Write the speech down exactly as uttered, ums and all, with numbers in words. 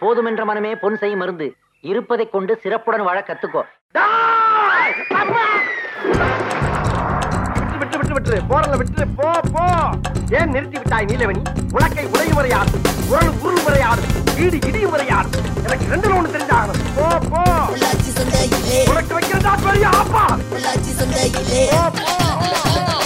போதுமென்ற மனமே பொன் செய்யும் மருந்து. இருப்பதை கொண்டு சிறப்புடன் வாழ கத்துக்கோ. விட்டு விட்டு விட்டு போறல விட்டு போ போ. ஏன் நிறுத்தி விட்டாய் நீலவணி? உலக்கை உலகி முறையாது, உரல் உருள் முறையாது, வீடு இடி முறையாது. எனக்கு ரெண்டு ஒண்ணு தெரிஞ்சாகணும். போ போ. உனக்கு வைக்கிறதா பெரிய ஆப்பா. போ போ.